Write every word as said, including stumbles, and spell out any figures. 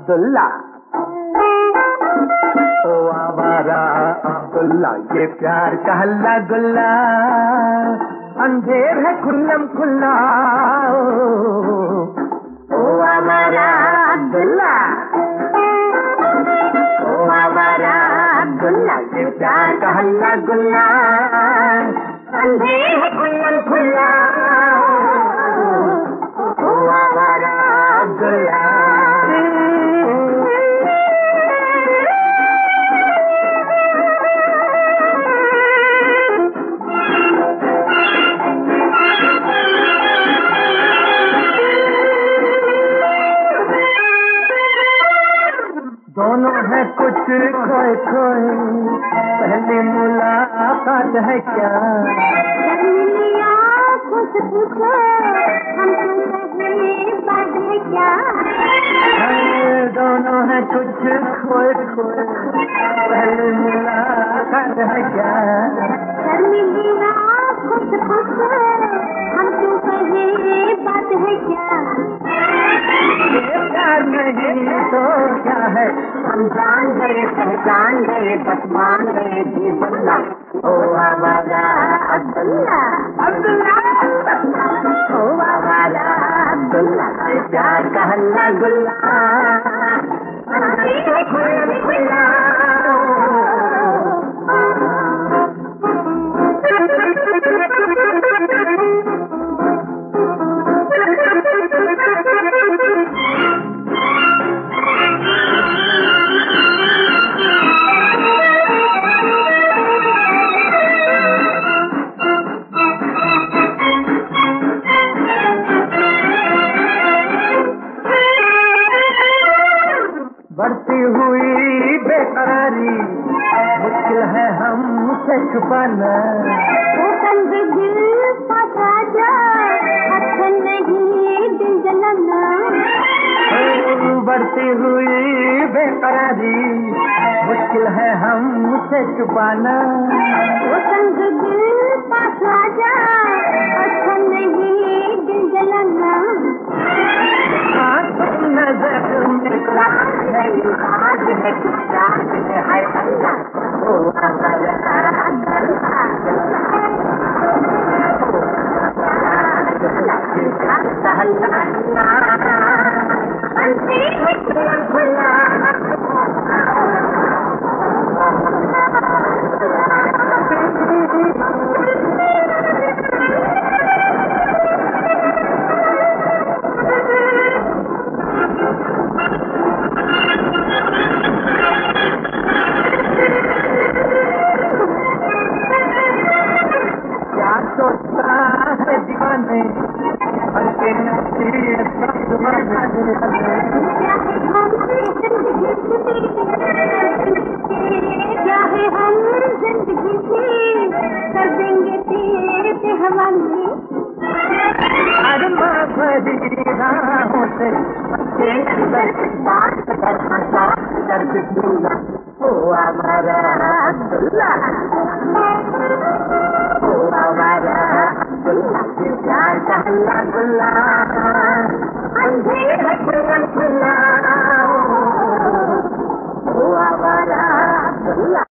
अब्दुल्ला, ओ आवारा अब्दुल्ला, ये प्यार का हल्ला गुल्ला, अंधेर है खुल्लम खुल्ला। ओ आवारा अब्दुल्ला, ओ आवारा अब्दुल्ला, ये प्यार का हल्ला गुल्ला, अंधेर है खुल्लम खुल्ला। ओ आवारा अब्दुल्ला। दोनों है कुछ खोए खोए, पहली मुलाकात है क्या? कुछ पूछो हमको पहली बात है क्या? दोनों है कुछ खोए खोए, पहली मुलाकात है क्या? कुछ पूछो हमको पहली बात है क्या? प्यार नहीं तो क्या है, हम जान गए पहचान गए बस मान गए जी बल्ला। ओ आवारा अब्दुल्ला, अब्दुल्ला, ओ आवारा अब्दुल्ला, प्यार का हल्ला गुल्ला, खुल्ला खुल्ला। बढ़ती हुई बेकरारी मुश्किल है हमसे छुपाना। वो तंग दिल पता जा, अच्छा नहीं दिल जलाना। बढ़ती हुई बेकरारी मुश्किल है हमसे छुपाना। वो तंग दिल पता जा, अच्छा नहीं दिल जलाना। नजर में राज है, राज है, राज है, हाय अल्लाह। ओ आवारा अब्दुल्ला, सोचता है दीवाने हल्के नसीब क्या है हम जिंदगी से कर देंगे तेरे पे हवाले। अरमा भरी राहों से बात कर हंसा कर बिस्मिल्ला। ओ आवारा अब्दुल्ला, ओ आवारा अब्दुल्ला, प्यार का हल्ला गुल्ला, अंधेर है खुल्ला खुल्ला। ओ आवारा अब्दुल्ला।